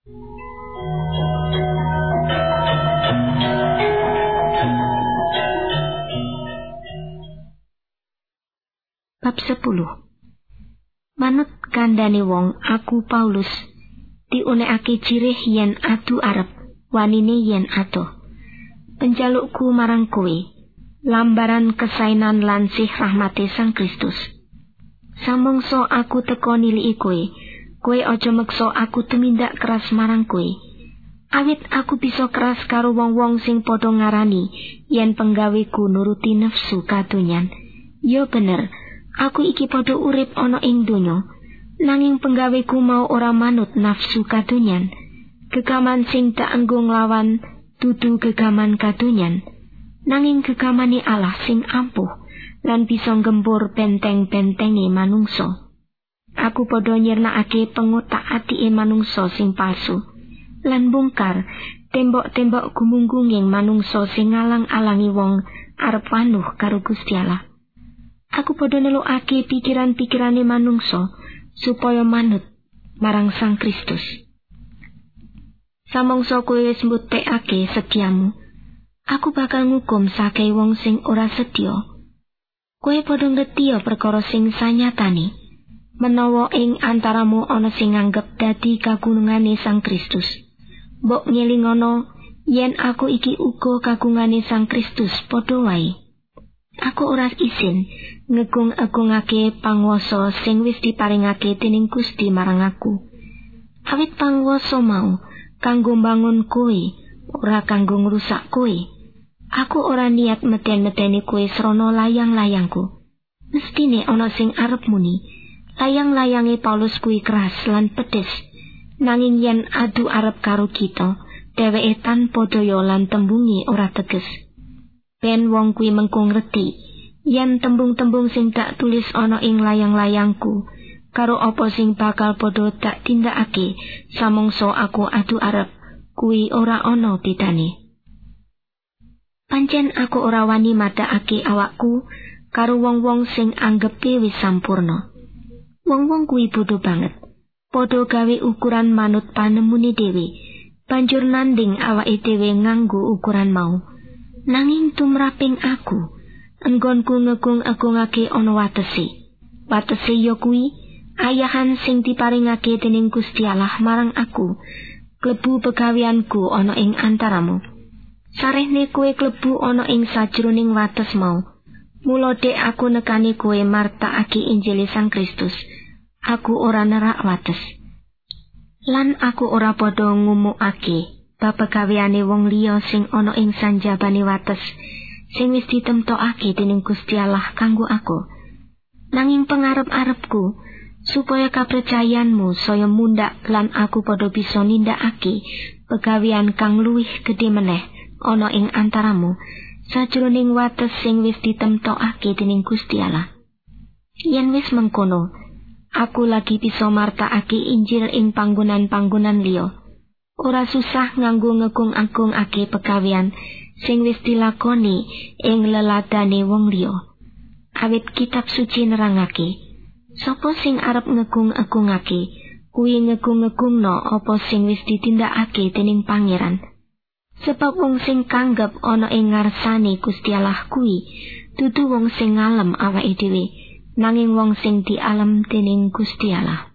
Bab 10. Manut kandhane wong, aku Paulus diunekake jirih yen adu arep, wanine yen adoh. Penjalukku marang kowe, lambaran kesainan lan sih rahmate Sang Kristus. Samangsa aku teka niliki kowe aja meksa aku tumindak keras marang kowe. Awit aku bisa keras karo wong-wong sing padha ngarani yen penggaweku nuruti nafsu kadonyan. Ya bener, aku iki padha urip ana ing donya, nanging penggaweku mau ora manut nafsu kadonyan. Gegaman sing tak enggo nglawan dudu gegaman kadonyan, nanging gegamane Allah sing ampuh lan bisa nggembur benteng-bentenge manungsa. Aku padha nyirnakake pengotak-atike manungsa sing palsu lan bongkar tembok-tembok gumunggunging manungsa sing ngalang-alangi wong arep panuh karo Gusti Allah. Aku padha nelukake pikiran-pikirane manungsa supaya manut marang Sang Kristus. Samangsa kowe wis mbuktekake setiamu, aku bakal ngukum sakehe wong sing ora setya. Kowe padha ngerti perkara sing sanyatane, menawa ing antaramu ana sing nganggep dadi kagungane Sang Kristus. Mbok ngelingono yen aku iki uga kagungane Sang Kristus padha wae. Aku ora isin ngegung-agungake panguwasa sing wis diparingake dening Gusti marang aku. Awit panguwasa mau kanggo mbangun kowe, ora kanggo ngrusak kowe. Aku ora niat meden-medeni kowe srana layang-layangku. Mestine ana sing arep muni, layang-layange Paulus kuwi keras lan pedes. Nanging yen adu arep karo kita, dheweke tanpa daya lan tembunge ora teges. Ben wong kuwi mengko ngerti yen tembung-tembung sing tak tulis ana ing layang-layangku karo apa sing bakal padha tak tindakake samangsa aku adu arep kuwi ora ana bedane. Pancen aku ora wani madhakake awakku karo wong-wong sing anggepe wis sampurna. Wong-wong kuwi bodho banget, padha gawe ukuran manut panemune dhewe, banjur nanding awake dhewe nganggo ukuran mau. Nanging tumraping aku, enggonku ngegung-agungake ana watese. Watese ya kuwi ayahan sing diparingake dening Gusti Allah marang aku, klebu pegaweanku ana ing antaramu. Sarehne kowe klebu ana ing sajroning wates mau. Mula dek aku nekani kowe martakake Injil Sang Kristus. Aku ora nerak wates. Lan aku ora padha ngumukake bab pegaweane wong liya sing ana ing sanjabane wates sing wis ditemtokake dening Gusti Allah kanggo aku. Nanging pangarep-arepku supaya kapercayanmu saya mundhak lan aku padha bisa nindakake pegawean kang luwih gedhe meneh ana ing antaramu sajroning wates sing wis ditemtokake dening Gusti Allah. Yen wis mengkono, aku lagi bisa martakake Injil ing panggonan-panggonan liya. Ora susah nganggo ngegung-agungake pegawean sing wis dilakoni ing leladane wong liya. Awit kitab suci nerangake, sapa sing arep ngegung-agungake, kuwi ngegung-egungno apa sing wis ditindakake dening Pangeran. Sebab wong sing kanggep ana ing ngarsane Gusti Allah kuwi dudu wong sing ngalem awake dhewe, nanging wong sing dialem dening Gusti Allah.